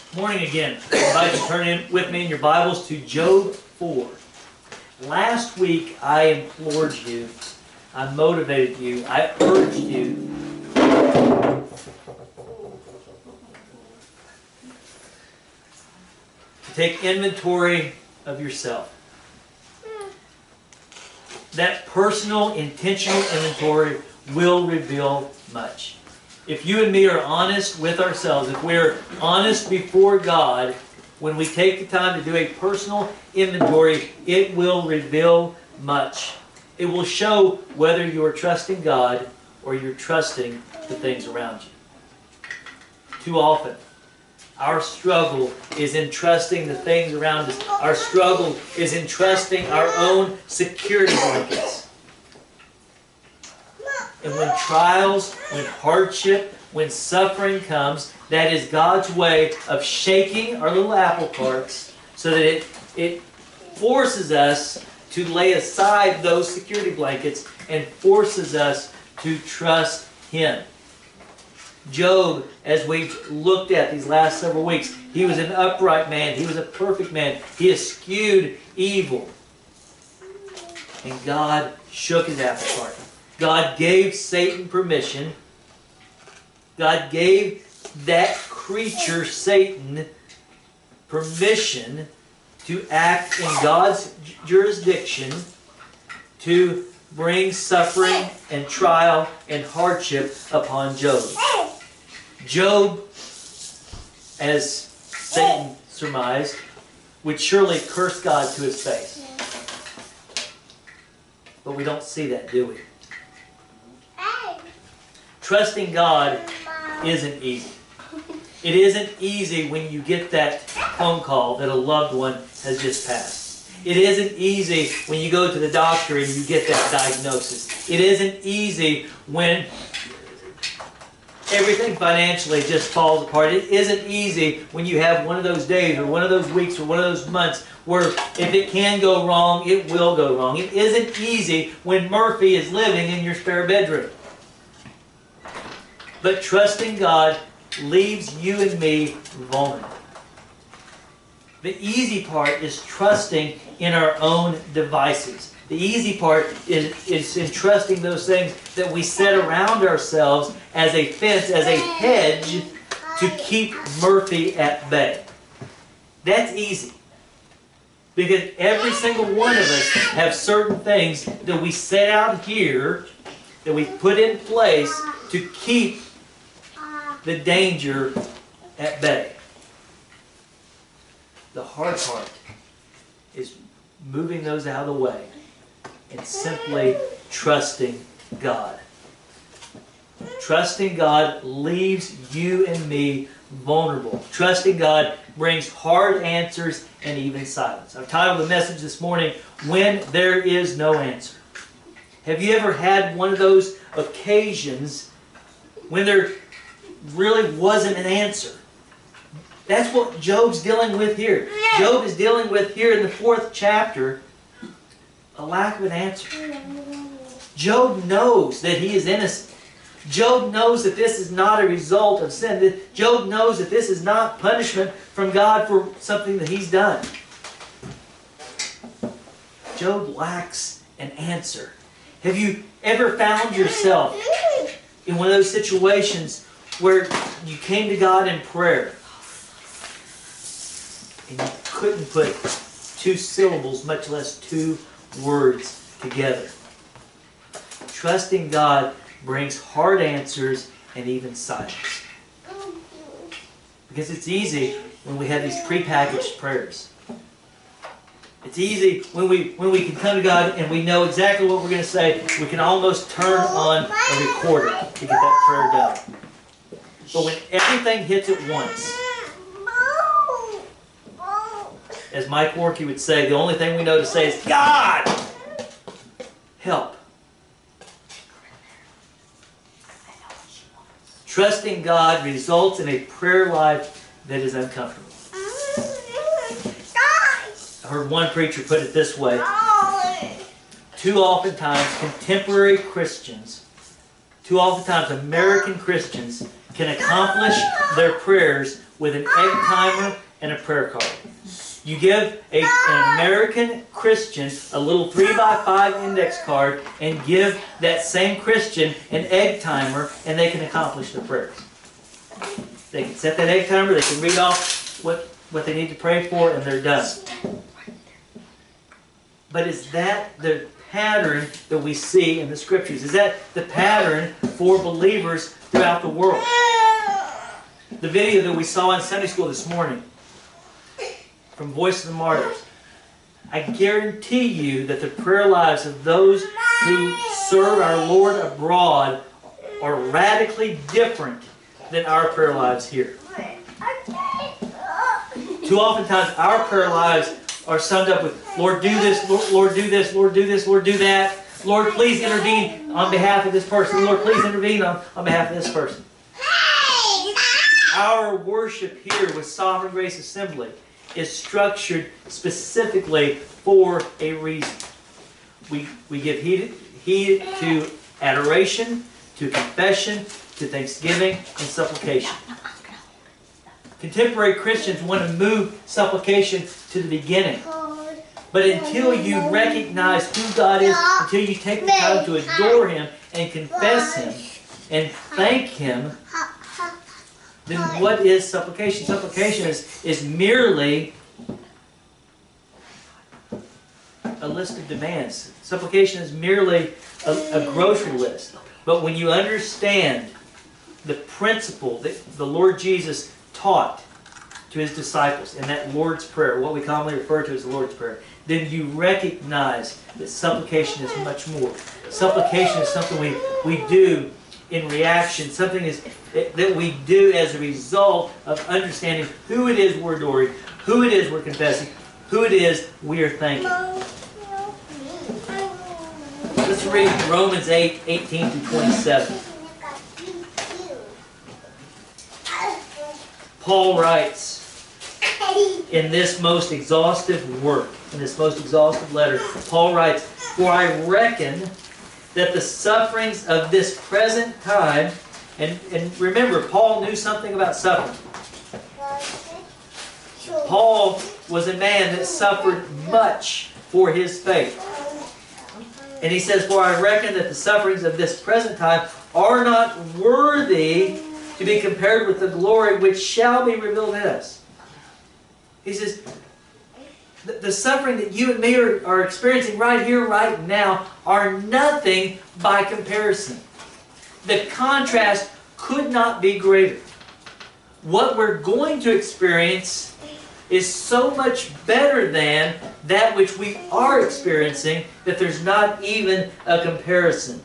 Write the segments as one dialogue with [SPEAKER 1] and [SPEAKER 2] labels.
[SPEAKER 1] Morning again. I invite you to turn in with me in your Bibles to Job 4. Last week I implored you, I motivated you, I urged you to take inventory of yourself. That personal, intentional inventory will reveal much. If you and me are honest with ourselves, if we're honest before God, when we take the time to do a personal inventory, it will reveal much. It will show whether you are trusting God or you're trusting the things around you. Too often, our struggle is in trusting the things around us. Our struggle is in trusting our own security blankets. And when trials, when hardship, when suffering comes, that is God's way of shaking our little apple carts so that it forces us to lay aside those security blankets and forces us to trust Him. Job, as we've looked at these last several weeks, he was an upright man. He was a perfect man. He eschewed evil. And God shook his apple cart. God gave Satan permission. God gave that creature, Satan, permission to act in God's jurisdiction to bring suffering and trial and hardship upon Job. Job, as Satan surmised, would surely curse God to his face. But we don't see that, do we? Trusting God isn't easy. It isn't easy when you get that phone call that a loved one has just passed. It isn't easy when you go to the doctor and you get that diagnosis. It isn't easy when everything financially just falls apart. It isn't easy when you have one of those days or one of those weeks or one of those months where if it can go wrong, it will go wrong. It isn't easy when Murphy is living in your spare bedroom. But trusting God leaves you and me vulnerable. The easy part is trusting in our own devices. The easy part is in trusting those things that we set around ourselves as a fence, as a hedge to keep Murphy at bay. That's easy. Because every single one of us have certain things that we set out here, that we put in place to keep the danger at bay. The hard part is moving those out of the way and simply trusting God. Trusting God leaves you and me vulnerable. Trusting God brings hard answers and even silence. I've titled the message this morning, When There Is No Answer. Have you ever had one of those occasions when there really wasn't an answer? That's what Job's dealing with here. Job is dealing with here in the 4th chapter a lack of an answer. Job knows that he is innocent. Job knows that this is not a result of sin. Job knows that this is not punishment from God for something that he's done. Job lacks an answer. Have you ever found yourself in one of those situations where you came to God in prayer and you couldn't put 2 syllables, much less 2 words together? Trusting God brings hard answers and even silence. Because it's easy when we have these prepackaged prayers. It's easy when we can come to God and we know exactly what we're going to say. We can almost turn on a recorder to get that prayer done. But when everything hits at once, as Mike Warkey would say, the only thing we know to say is, God, help. Trusting God results in a prayer life that is uncomfortable. I heard one preacher put it this way. Too oftentimes, contemporary Christians, too oftentimes American Christians can accomplish their prayers with an egg timer and a prayer card. You give an American Christian a little 3x5 index card and give that same Christian an egg timer, and they can accomplish their prayers. They can set that egg timer, they can read off what they need to pray for, and they're done. But is that the pattern that we see in the Scriptures? Is that the pattern for believers throughout the world? The video that we saw in Sunday school this morning from Voice of the Martyrs, I guarantee you that the prayer lives of those who serve our Lord abroad are radically different than our prayer lives here. Too oftentimes our prayer lives are summed up with, Lord, do this, Lord, do this, Lord, do this, Lord, do that. Lord, please intervene on behalf of this person. Lord, please intervene on behalf of this person. Our worship here with Sovereign Grace Assembly is structured specifically for a reason. We give heed to adoration, to confession, to thanksgiving, and supplication. Contemporary Christians want to move supplication to the beginning. But until you recognize who God is, until you take the time to adore Him and confess Him and thank Him, then what is supplication? Supplication is merely a list of demands. Supplication is merely a grocery list. But when you understand the principle that the Lord Jesus taught to His disciples in that Lord's Prayer, what we commonly refer to as the Lord's Prayer, then you recognize that supplication is much more. Supplication is something we do in reaction, something that we do as a result of understanding who it is we're adoring, who it is we're confessing, who it is we are thanking. Let's read Romans 8:18-27. Paul writes in this most exhaustive work, in this most exhaustive letter, Paul writes, "For I reckon that the sufferings of this present time," and remember, Paul knew something about suffering. Paul was a man that suffered much for his faith. And he says, "For I reckon that the sufferings of this present time are not worthy to be compared with the glory which shall be revealed in us." He says, the suffering that you and me are experiencing right here, right now, are nothing by comparison. The contrast could not be greater. What we're going to experience is so much better than that which we are experiencing that there's not even a comparison.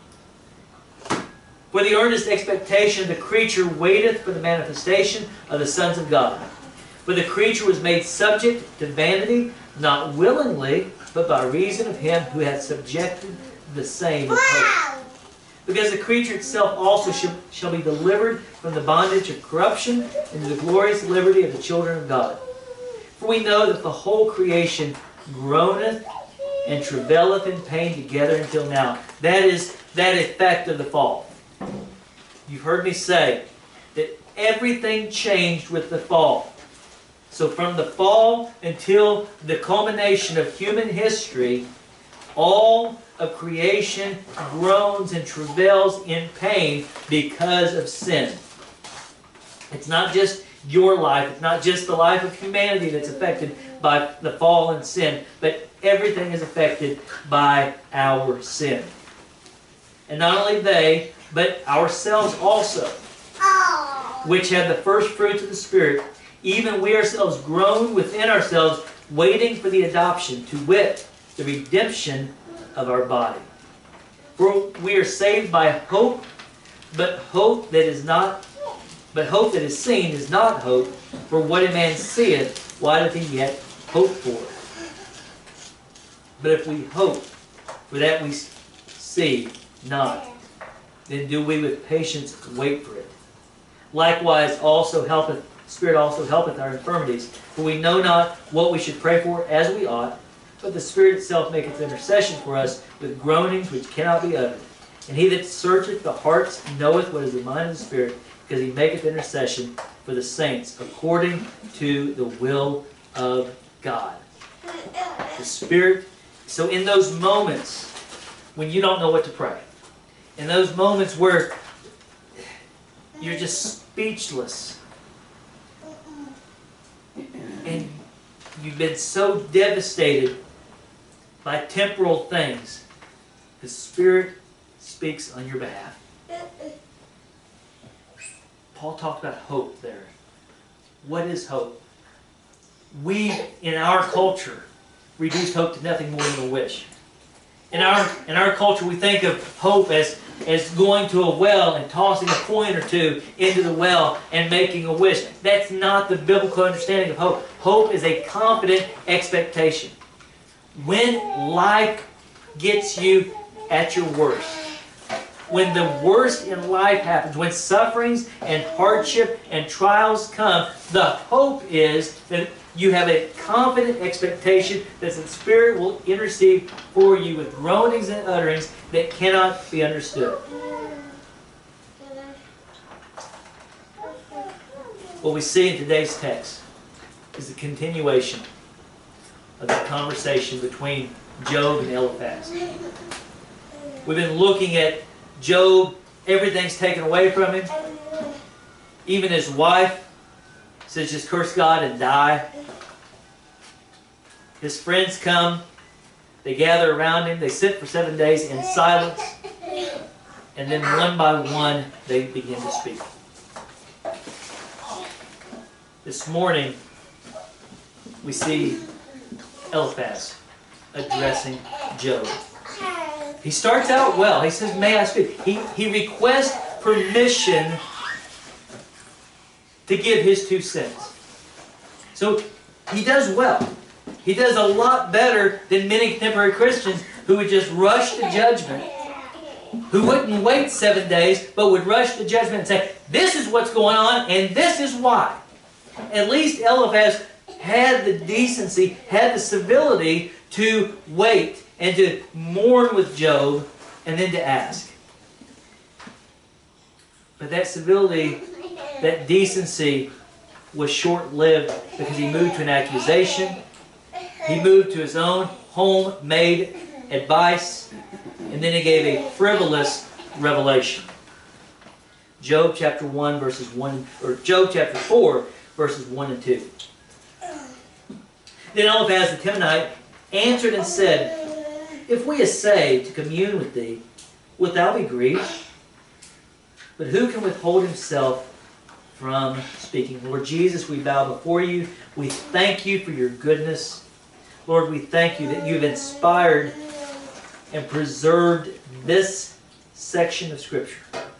[SPEAKER 1] "For the earnest expectation of the creature waiteth for the manifestation of the sons of God. For the creature was made subject to vanity, not willingly, but by reason of Him who hath subjected the same with hope. Because the creature itself also shall be delivered from the bondage of corruption into the glorious liberty of the children of God. For we know that the whole creation groaneth and travaileth in pain together until now." That is that effect of the fall. You've heard me say that everything changed with the fall. So from the fall until the culmination of human history, all of creation groans and travails in pain because of sin. It's not just your life, it's not just the life of humanity that's affected by the fall and sin, but everything is affected by our sin. And not only they, but ourselves also, which have the first fruits of the Spirit, even we ourselves groan within ourselves, waiting for the adoption, to wit, the redemption of our body. For we are saved by hope, but hope that is seen is not hope. For what a man seeth, why doth he yet hope for? But if we hope for that we see not, then do we with patience wait for it. Likewise also helpeth Spirit also helpeth our infirmities. For we know not what we should pray for as we ought, but the Spirit itself maketh intercession for us with groanings which cannot be uttered. And He that searcheth the hearts knoweth what is the mind of the Spirit, because he maketh intercession for the saints according to the will of God. The Spirit. So in those moments when you don't know what to pray, in those moments where you're just speechless, and you've been so devastated by temporal things, the Spirit speaks on your behalf. Paul talked about hope there. What is hope? We, in our culture, reduce hope to nothing more than a wish. In our culture, we think of hope as going to a well and tossing a coin or two into the well and making a wish. That's not the biblical understanding of hope. Hope is a confident expectation. When life gets you at your worst, when the worst in life happens, when sufferings and hardship and trials come, the hope is that you have a confident expectation that the Spirit will intercede for you with groanings and utterings that cannot be understood. What we see in today's text is the continuation of the conversation between Job and Eliphaz. We've been looking at Job. Everything's taken away from him. Even his wife says, just curse God and die. His friends come. They gather around him. They sit for 7 days in silence. And then one by one, they begin to speak. This morning, we see Eliphaz addressing Job. He starts out well. He says, may I speak? He requests permission to give his 2 cents. So he does well. He does a lot better than many contemporary Christians who would just rush to judgment, who wouldn't wait 7 days, but would rush to judgment and say, this is what's going on, and this is why. At least Eliphaz had the decency, had the civility to wait and to mourn with Job and then to ask. But that civility, that decency was short-lived because he moved to an accusation. He moved to his own homemade advice, and then he gave a frivolous revelation. Job chapter 1 verses 1, or Job chapter 4 verses 1 and 2. Then Eliphaz the Temanite answered and said, if we essay to commune with thee, wilt thou be grieved? But who can withhold himself from speaking? Lord Jesus, we bow before you. We thank you for your goodness. Lord, we thank you that you've inspired and preserved this section of Scripture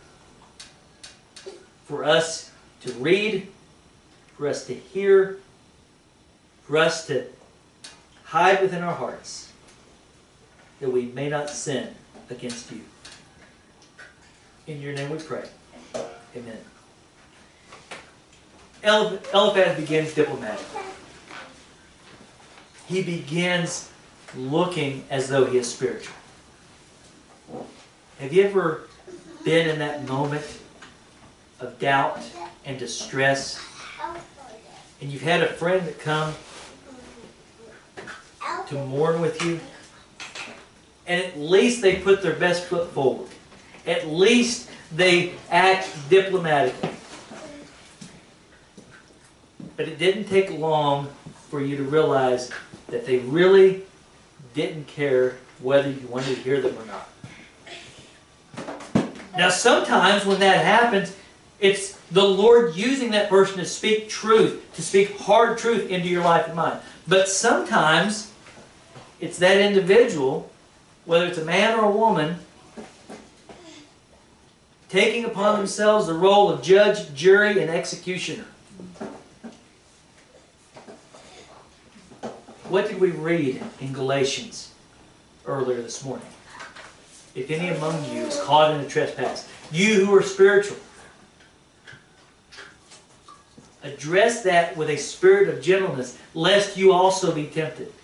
[SPEAKER 1] for us to read, for us to hear, for us to hide within our hearts, that we may not sin against you. In your name we pray. Amen. Eliphaz begins diplomatically. He begins looking as though he is spiritual. Have you ever been in that moment of doubt and distress, and you've had a friend that come to mourn with you, and at least they put their best foot forward. At least they act diplomatically. But it didn't take long for you to realize that they really didn't care whether you wanted to hear them or not. Now sometimes when that happens, it's the Lord using that person to speak truth, to speak hard truth into your life and mind. But sometimes it's that individual, whether it's a man or a woman, taking upon themselves the role of judge, jury, and executioner. What did we read in Galatians earlier this morning? If any among you is caught in a trespass, you who are spiritual, address that with a spirit of gentleness, lest you also be tempted.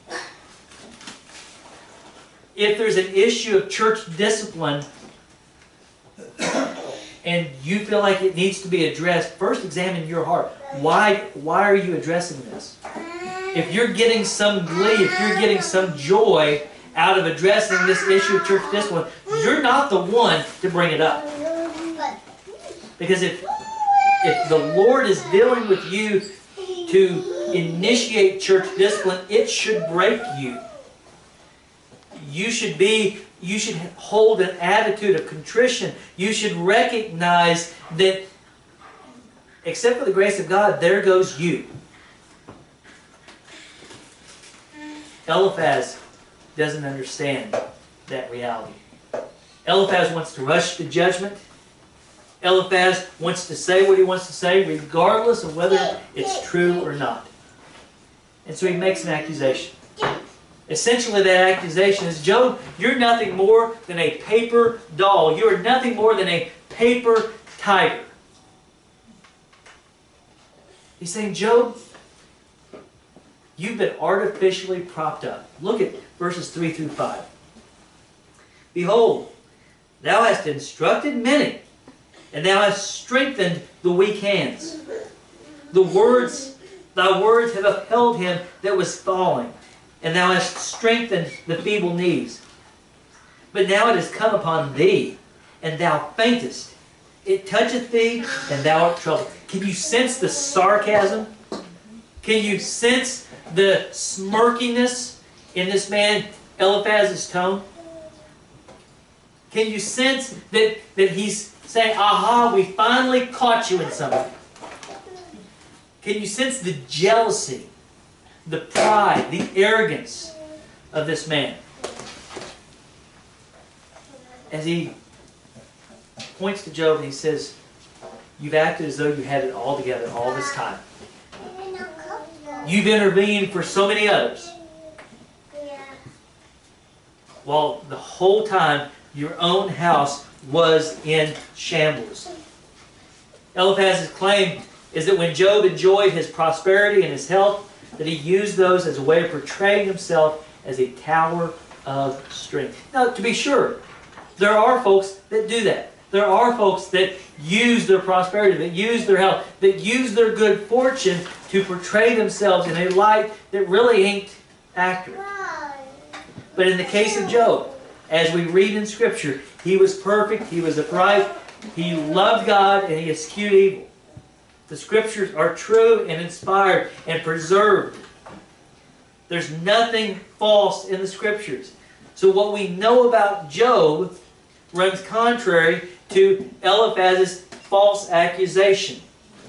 [SPEAKER 1] If there's an issue of church discipline, and and you feel like it needs to be addressed, first examine your heart. Why are you addressing this? If you're getting some glee, if you're getting some joy out of addressing this issue of church discipline, you're not the one to bring it up. Because if the Lord is dealing with you to initiate church discipline, it should break you. You should hold an attitude of contrition. You should recognize that, except for the grace of God, there goes you. Eliphaz doesn't understand that reality. Eliphaz wants to rush to judgment. Eliphaz wants to say what he wants to say, regardless of whether it's true or not. And so he makes an accusation. Essentially, that accusation is, Job, you're nothing more than a paper doll. You are nothing more than a paper tiger. He's saying, Job, you've been artificially propped up. Look at verses 3 through 5. Behold, thou hast instructed many, and thou hast strengthened the weak hands. Thy words have upheld him that was falling, and thou hast strengthened the feeble knees. But now it has come upon thee, and thou faintest. It toucheth thee, and thou art troubled. Can you sense the sarcasm? Can you sense the smirkiness in this man Eliphaz's tone? Can you sense that he's saying, aha, we finally caught you in something? Can you sense the jealousy, the pride, the arrogance of this man? As he points to Job and he says, you've acted as though you had it all together all this time. You've intervened for so many others, while the whole time your own house was in shambles. Eliphaz's claim is that when Job enjoyed his prosperity and his health, that he used those as a way of portraying himself as a tower of strength. Now, to be sure, there are folks that do that. There are folks that use their prosperity, that use their health, that use their good fortune to portray themselves in a light that really ain't accurate. But in the case of Job, as we read in Scripture, he was perfect, he was upright, he loved God, and he eschewed evil. The Scriptures are true and inspired and preserved. There's nothing false in the Scriptures. So what we know about Job runs contrary to Eliphaz's false accusation.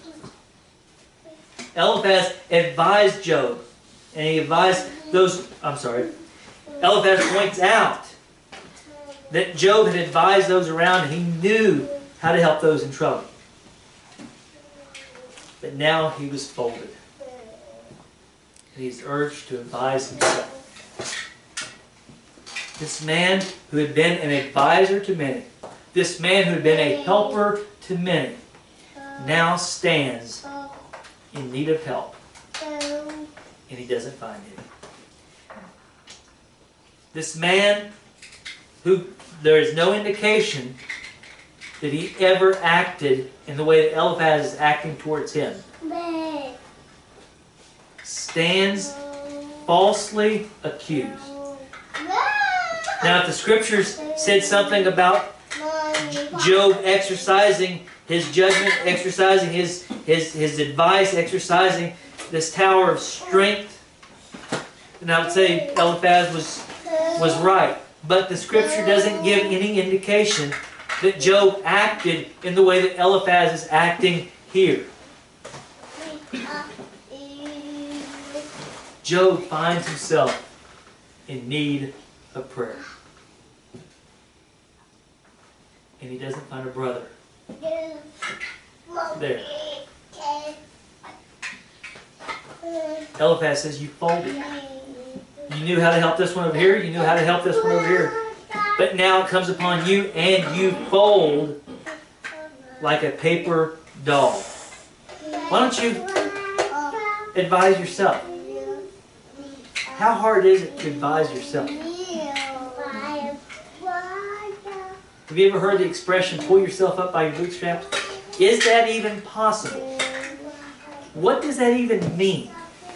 [SPEAKER 1] Eliphaz advised Job, and he advised those, Eliphaz points out that Job had advised those around and he knew how to help those in trouble. But now he was folded. And he's urged to advise himself. This man who had been an advisor to many, this man who had been a helper to many, now stands in need of help. And he doesn't find any. This man who there is no indication that he ever acted in the way that Eliphaz is acting towards him, stands falsely accused. Now, if the Scriptures said something about Job exercising his judgment, exercising his advice, exercising this tower of strength, then I would say Eliphaz was right. But the Scripture doesn't give any indication that Job acted in the way that Eliphaz is acting here. Job finds himself in need of prayer. And he doesn't find a brother there. Eliphaz says, you folded. You knew how to help this one over here. You knew how to help this one over here. But now it comes upon you and you fold like a paper doll. Why don't you advise yourself? How hard is it to advise yourself? Have you ever heard the expression, pull yourself up by your bootstraps? Is that even possible? What does that even mean?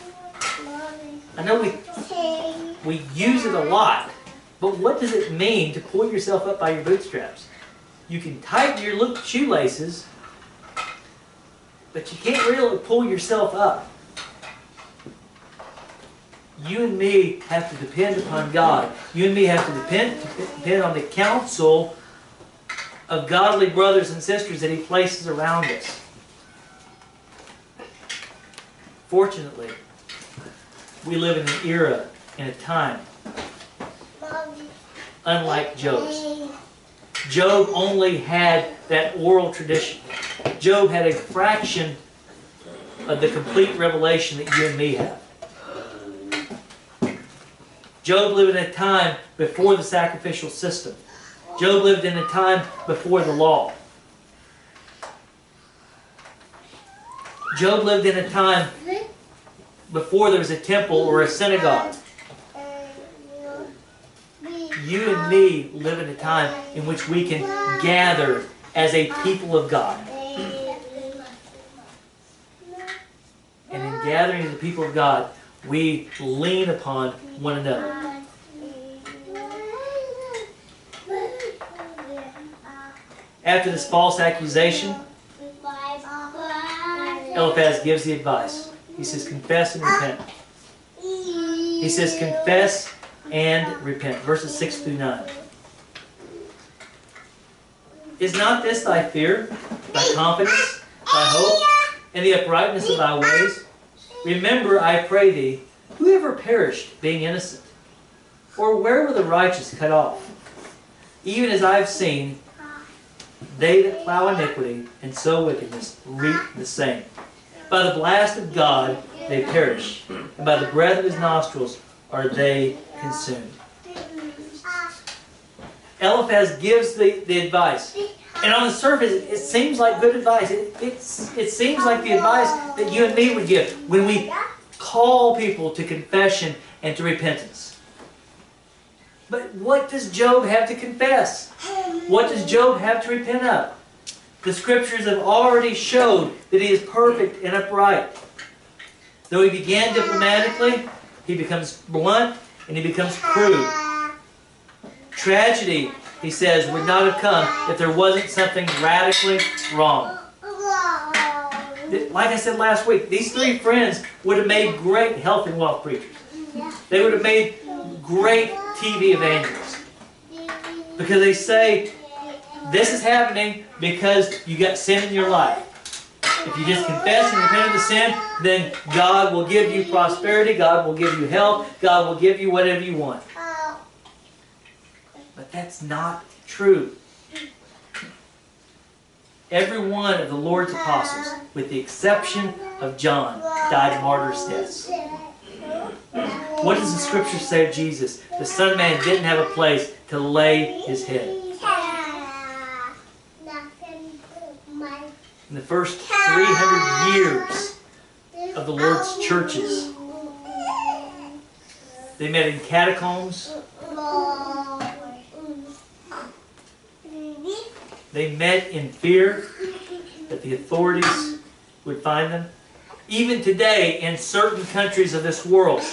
[SPEAKER 1] I know we use it a lot, but what does it mean to pull yourself up by your bootstraps? You can tighten your shoelaces, but you can't really pull yourself up. You and me have to depend upon God. You and me have to depend on the counsel of godly brothers and sisters that He places around us. Fortunately, we live in an era, in a time, unlike Job's. Job only had that oral tradition. Job had a fraction of the complete revelation that you and me have. Job lived in a time before the sacrificial system. Job lived in a time before the law. Job lived in a time before there was a temple or a synagogue. You and me live in a time in which we can gather as a people of God. And in gathering as a people of God, we lean upon one another. After this false accusation, Eliphaz gives the advice. He says, confess and repent. He says, confess and repent. Verses 6 through 9. Is not this thy fear, thy confidence, thy hope, and the uprightness of thy ways? Remember, I pray thee, who ever perished, being innocent? Or where were the righteous cut off? Even as I have seen, they that plow iniquity and sow wickedness reap the same. By the blast of God they perish, and by the breath of His nostrils are they consumed. Eliphaz gives the advice. And on the surface, it seems like good advice. It seems like the advice that you and me would give when we call people to confession and to repentance. But what does Job have to confess? What does Job have to repent of? The Scriptures have already showed that he is perfect and upright. Though he began diplomatically, he becomes blunt and he becomes crude. Tragedy, he says, would not have come if there wasn't something radically wrong. Like I said last week, these three friends would have made great health and wealth preachers. They would have made great TV evangelists. Because they say, this is happening because you got sin in your life. If you just confess and repent of the sin, then God will give you prosperity, God will give you health, God will give you whatever you want. But that's not true. Every one of the Lord's apostles, with the exception of John, died martyr's deaths. What does the Scripture say of Jesus? The Son of Man didn't have a place to lay His head. In the first 300 years of the Lord's churches, they met in catacombs. They met in fear that the authorities would find them. Even today, in certain countries of this world,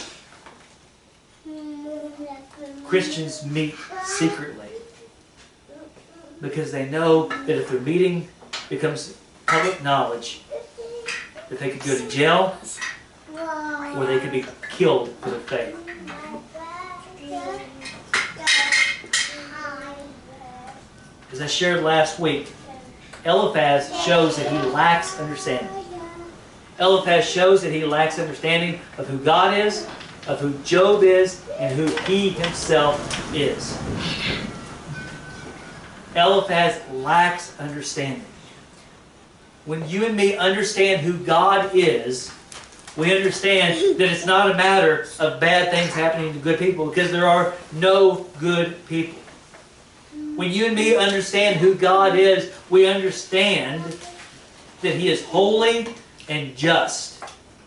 [SPEAKER 1] Christians meet secretly because they know that if their meeting becomes public knowledge, that they could go to jail or they could be killed for their faith. As I shared last week, Eliphaz shows that he lacks understanding. Eliphaz shows that he lacks understanding of who God is, of who Job is, and who he himself is. Eliphaz lacks understanding. When you and me understand who God is, we understand that it's not a matter of bad things happening to good people, because there are no good people. When you and me understand who God is, we understand that He is holy and just.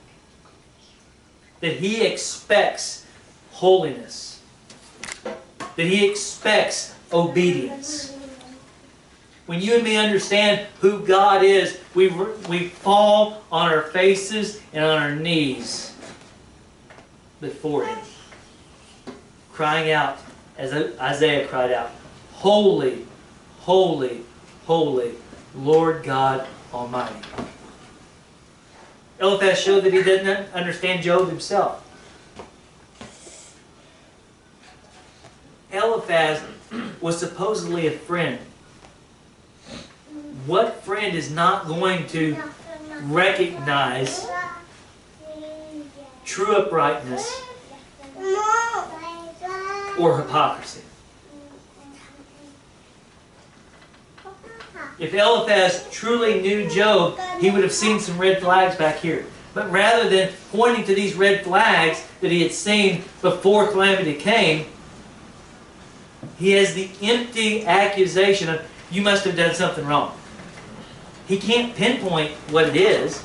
[SPEAKER 1] That He expects holiness. That He expects obedience. When you and me understand who God is, we fall on our faces and on our knees before Him, crying out, as Isaiah cried out, "Holy, holy, holy, Lord God Almighty." Eliphaz showed that he didn't understand Job himself. Eliphaz was supposedly a friend. What friend is not going to recognize true uprightness or hypocrisy? If Eliphaz truly knew Job, he would have seen some red flags back here. But rather than pointing to these red flags that he had seen before calamity came, he has the empty accusation of, "You must have done something wrong." He can't pinpoint what it is.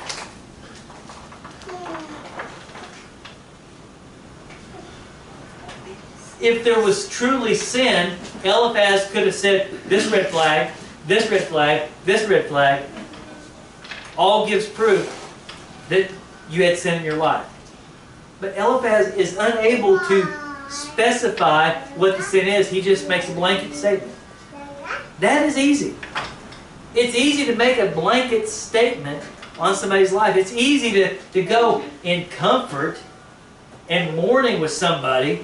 [SPEAKER 1] If there was truly sin, Eliphaz could have said, "This red flag, this red flag, this red flag," all gives proof that you had sin in your life. But Eliphaz is unable to specify what the sin is. He just makes a blanket statement. That is easy. It's easy to make a blanket statement on somebody's life. It's easy to go in comfort and mourning with somebody.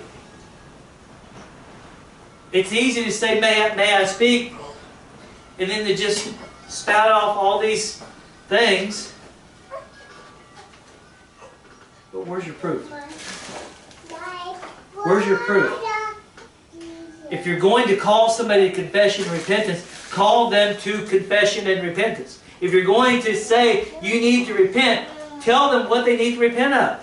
[SPEAKER 1] It's easy to say, may I speak? And then to just spout off all these things. But where's your proof? Where's your proof? If you're going to call somebody to confession and repentance, call them to confession and repentance. If you're going to say you need to repent, tell them what they need to repent of.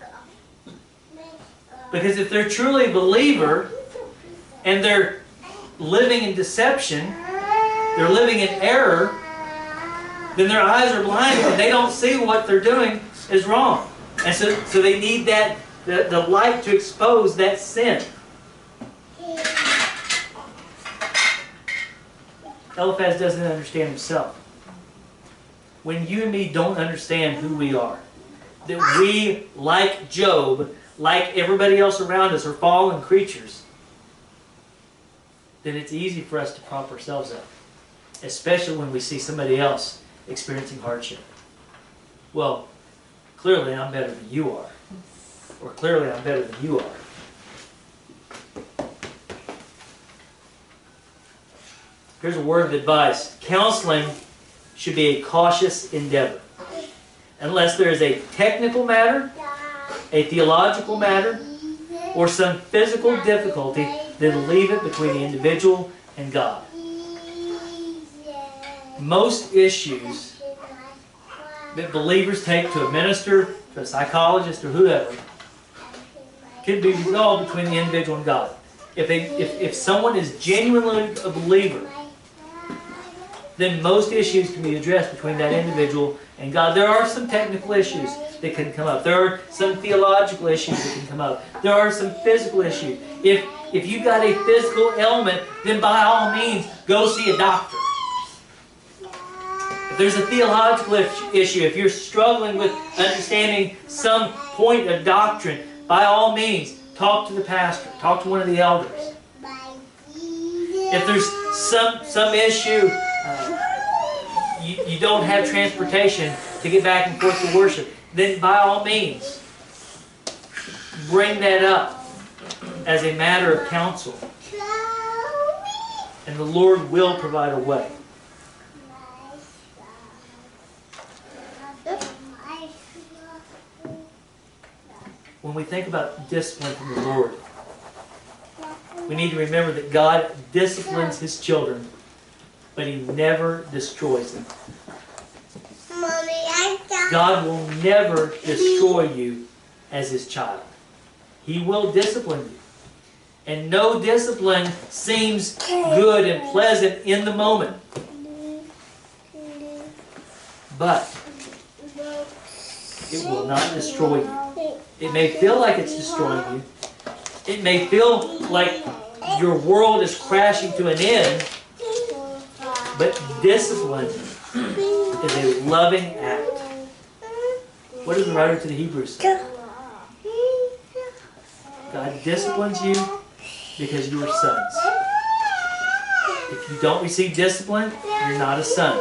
[SPEAKER 1] Because if they're truly a believer and they're living in deception, they're living in error, then their eyes are blinded and they don't see what they're doing is wrong. And so they need that the light to expose that sin. Eliphaz doesn't understand himself. When you and me don't understand who we are, that we, like Job, like everybody else around us, are fallen creatures, then it's easy for us to prop ourselves up. Especially when we see somebody else experiencing hardship. Well, clearly I'm better than you are. Or clearly I'm better than you are. Here's a word of advice. Counseling should be a cautious endeavor. Unless there is a technical matter, a theological matter, or some physical difficulty, then leave it between the individual and God. Most issues that believers take to a minister, to a psychologist, or whoever, can be resolved between the individual and God. If someone is genuinely a believer, then most issues can be addressed between that individual and God. There are some technical issues that can come up. There are some theological issues that can come up. There are some physical issues. If you've got a physical ailment, then by all means, go see a doctor. If there's a theological issue, if you're struggling with understanding some point of doctrine, by all means, talk to the pastor. Talk to one of the elders. If there's some issue, you don't have transportation to get back and forth to worship, then by all means, bring that up as a matter of counsel. And the Lord will provide a way. When we think about discipline from the Lord, we need to remember that God disciplines His children, but He never destroys them. God will never destroy you as His child. He will discipline you. And no discipline seems good and pleasant in the moment. But it will not destroy you. It may feel like it's destroying you. It may feel like your world is crashing to an end. But discipline is a loving act. What does the writer to the Hebrews say? God disciplines you because you are sons. If you don't receive discipline, you're not a son.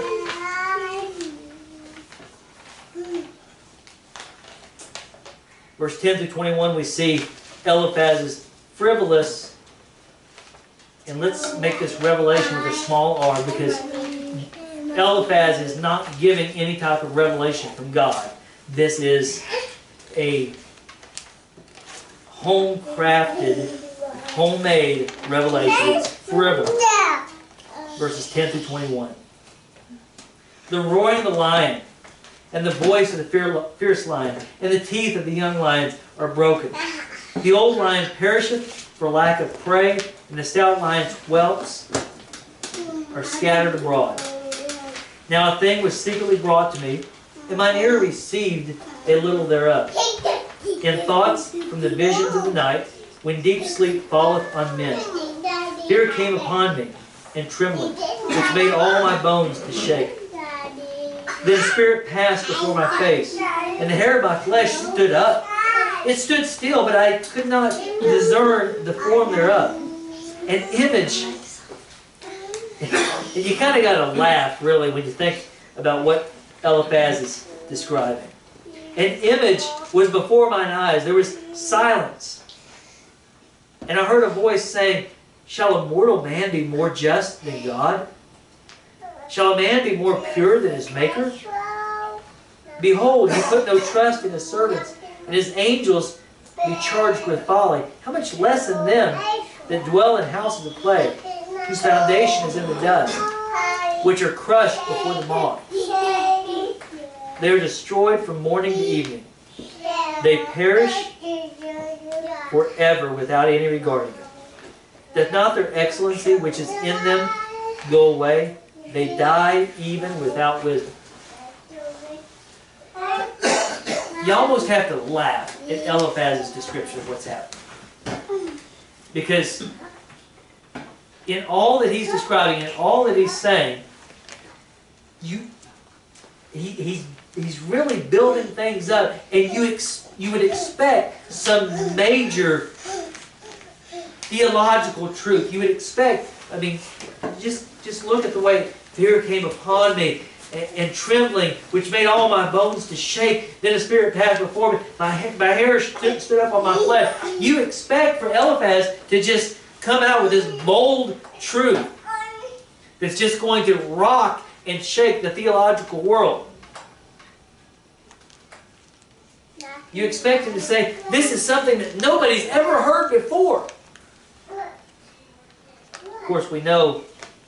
[SPEAKER 1] Verse 10 through 21, we see Eliphaz is frivolous. And let's make this revelation with a small r, because Eliphaz is not giving any type of revelation from God. This is a home-crafted, homemade revelation. It's frivolous. Verses 10 through 21. The roaring of the lion and the voice of the fierce lion and the teeth of the young lions are broken. The old lion perisheth for lack of prey, and the stout lion's whelps are scattered abroad. Now a thing was secretly brought to me, and mine ear received a little thereof. In thoughts from the visions of the night, when deep sleep falleth on men, fear came upon me, and trembling, which made all my bones to shake. Then the spirit passed before my face, and the hair of my flesh stood up. It stood still, but I could not discern the form thereof. An image. You kind of got to laugh, really, when you think about what Eliphaz is describing. An image was before mine eyes. There was silence. And I heard a voice saying, shall a mortal man be more just than God? Shall a man be more pure than his Maker? Behold, he put no trust in his servants, and his angels be charged with folly. How much less in them that dwell in houses of clay, whose foundation is in the dust, which are crushed before the moth. They are destroyed from morning to evening. They perish forever without any regarding it. Doth not their excellency which is in them go away? They die even without wisdom. You almost have to laugh at Eliphaz's description of what's happening. Because in all that he's describing, in all that he's saying, he's really building things up, and you would expect some major theological truth. You would expect, I mean, just look at the way fear came upon me, and trembling, which made all my bones to shake. Then the Spirit passed before me. My hair stood up on my flesh. You expect for Eliphaz to just come out with this bold truth that's just going to rock and shake the theological world. You expect him to say, this is something that nobody's ever heard before. Of course, we know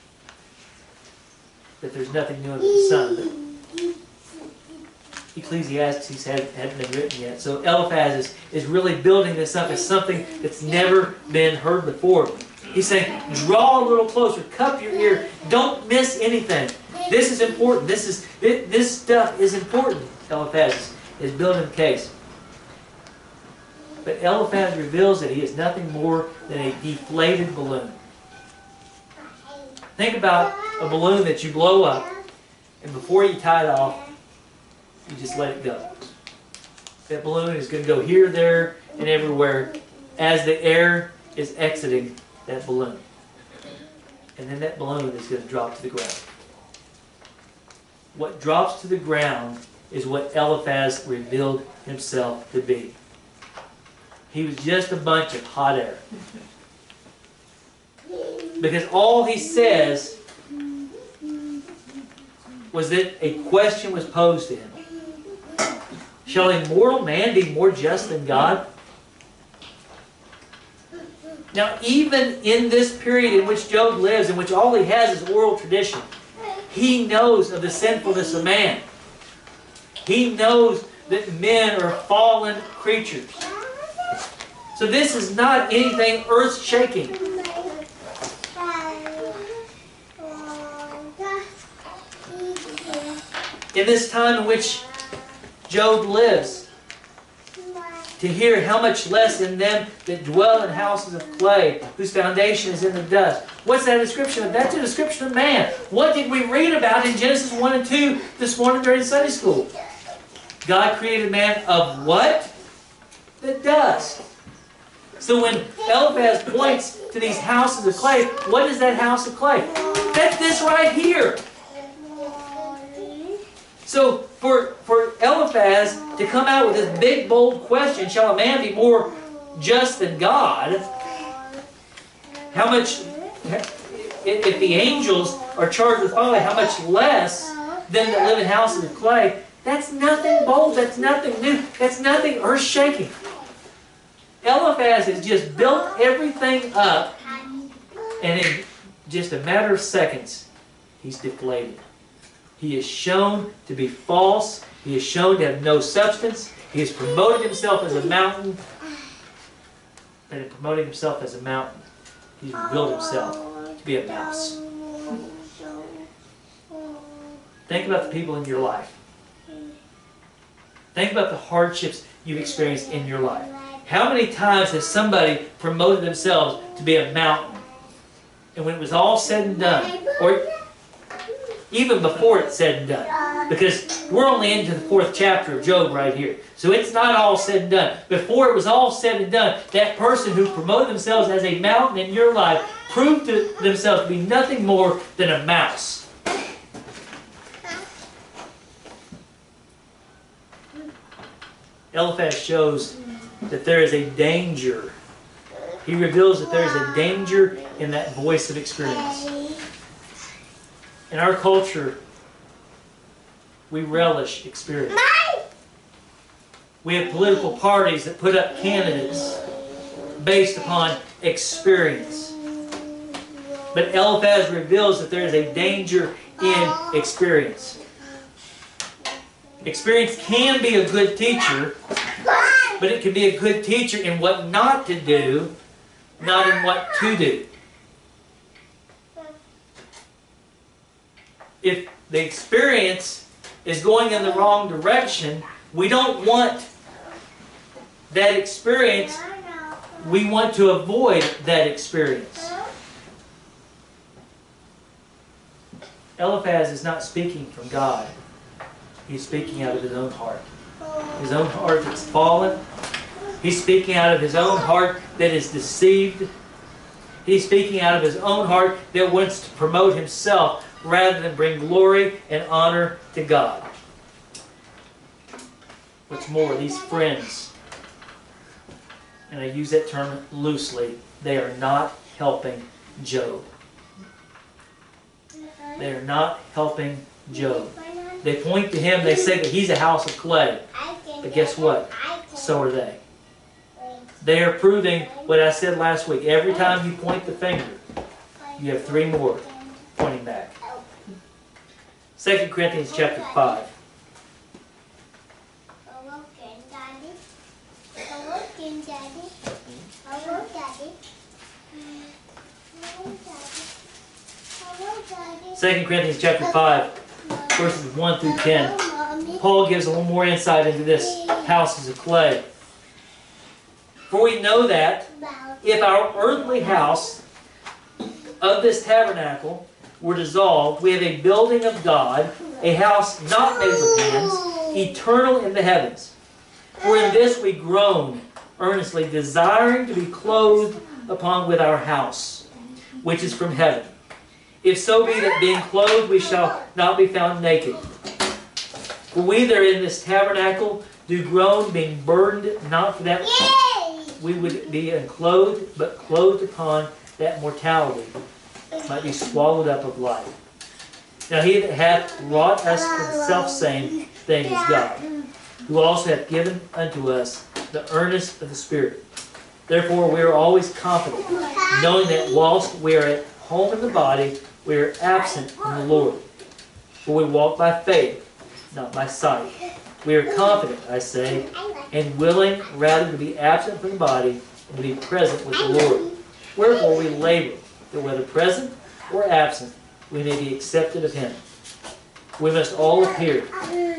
[SPEAKER 1] that there's nothing new under the sun. But Ecclesiastes hadn't been written yet. So Eliphaz is really building this up as something that's never been heard before. He's saying, draw a little closer, cup your ear, don't miss anything. This is important. This stuff is important. Eliphaz is building the case. But Eliphaz reveals that he is nothing more than a deflated balloon. Think about a balloon that you blow up, and before you tie it off, you just let it go. That balloon is going to go here, there, and everywhere as the air is exiting that balloon. And then that balloon is going to drop to the ground. What drops to the ground is what Eliphaz revealed himself to be. He was just a bunch of hot air. Because all he says was that a question was posed to him. Shall a mortal man be more just than God? Now, even in this period in which Job lives, in which all he has is oral tradition, he knows of the sinfulness of man. He knows that men are fallen creatures. So this is not anything earth-shaking. In this time in which Job lives, to hear how much less in them that dwell in houses of clay, whose foundation is in the dust. What's that a description of? That's a description of man. What did we read about in Genesis 1 and 2 this morning during Sunday school? God created man of what? The dust. So when Eliphaz points to these houses of clay, what is that house of clay? That's this right here. So for Eliphaz to come out with this big, bold question, shall a man be more just than God? How much, if the angels are charged with folly, how much less than that live in houses of clay? That's nothing bold, that's nothing new, that's nothing earth-shaking. Eliphaz has just built everything up, and in just a matter of seconds, he's deflated. He is shown to be false. He is shown to have no substance. He has promoted himself as a mountain. And in promoting himself as a mountain, he's revealed himself to be a mouse. Think about the people in your life. Think about the hardships you've experienced in your life. How many times has somebody promoted themselves to be a mountain? And when it was all said and done, or even before it's said and done, because we're only into the 4th chapter of Job right here, so it's not all said and done. Before it was all said and done, that person who promoted themselves as a mountain in your life proved to themselves to be nothing more than a mouse. Eliphaz shows that there is a danger. He reveals that there is a danger in that voice of experience. In our culture, we relish experience. We have political parties that put up candidates based upon experience. But Eliphaz reveals that there is a danger in experience. Experience can be a good teacher, but it can be a good teacher in what not to do, not in what to do. If the experience is going in the wrong direction, we don't want that experience. We want to avoid that experience. Eliphaz is not speaking from God. He's speaking out of his own heart. His own heart that's fallen. He's speaking out of his own heart that is deceived. He's speaking out of his own heart that wants to promote himself rather than bring glory and honor to God. What's more, these friends, and I use that term loosely, they are not helping Job. They are not helping Job. They point to him, they say that he's a house of clay. But guess what? So are they. They are proving what I said last week. Every time you point the finger, you have 3 more pointing back. 2 Corinthians chapter 5. Second Corinthians chapter 5, verses 1 through 10. Paul gives a little more insight into this houses of clay. For we know that if our earthly house of this tabernacle were dissolved, we have a building of God, a house not made with hands, eternal in the heavens. For in this we groan earnestly, desiring to be clothed upon with our house, which is from heaven. If so be that being clothed we shall not be found naked. For we that are in this tabernacle do groan, being burdened, not for that we would be unclothed, but clothed upon that mortality might be swallowed up of life. Now he that hath wrought us for the selfsame thing is God, who also hath given unto us the earnest of the Spirit. Therefore we are always confident, knowing that whilst we are at home in the body, we are absent from the Lord. For we walk by faith, not by sight. We are confident, I say, and willing rather to be absent from the body and to be present with the Lord. Wherefore we labor, that whether present or absent, we may be accepted of Him. We must all appear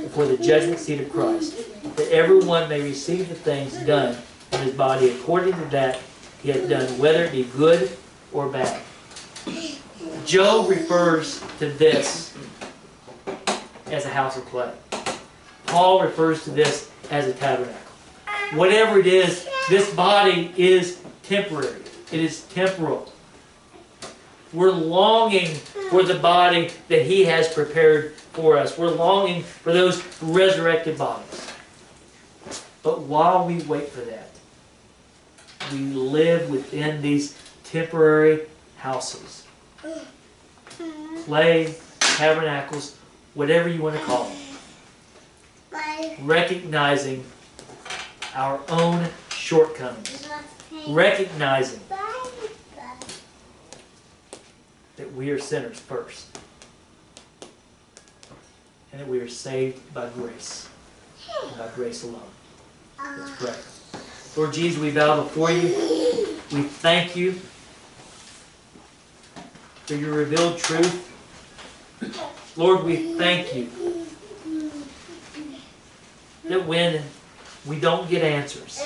[SPEAKER 1] before the judgment seat of Christ, that everyone may receive the things done in his body according to that he hath done, whether it be good or bad. Job refers to this as a house of clay. Paul refers to this as a tabernacle. Whatever it is, this body is temporary. It is temporal. We're longing for the body that he has prepared for us. We're longing for those resurrected bodies. But while we wait for that, we live within these temporary houses. Clay, tabernacles, whatever you want to call them. Recognizing our own shortcomings. Recognizing that we are sinners first. And that we are saved by grace. And by grace alone. Let's pray. Lord Jesus, we bow before you. We thank you for your revealed truth. Lord, we thank you that when we don't get answers,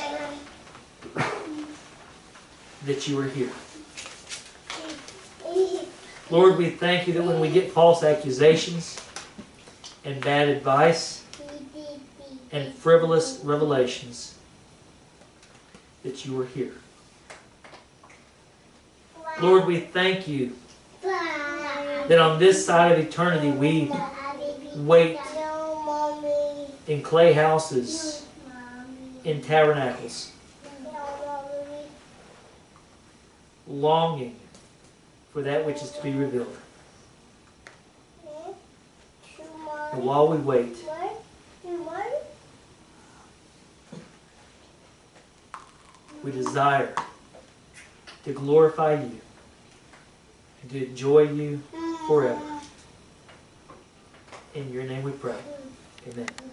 [SPEAKER 1] that you are here. Lord, we thank you that when we get false accusations and bad advice and frivolous revelations, that you are here. Lord, we thank you that on this side of eternity we wait in clay houses, in tabernacles, longing for that which is to be revealed. And while we wait, we desire to glorify you and to enjoy you forever. In your name we pray. Amen.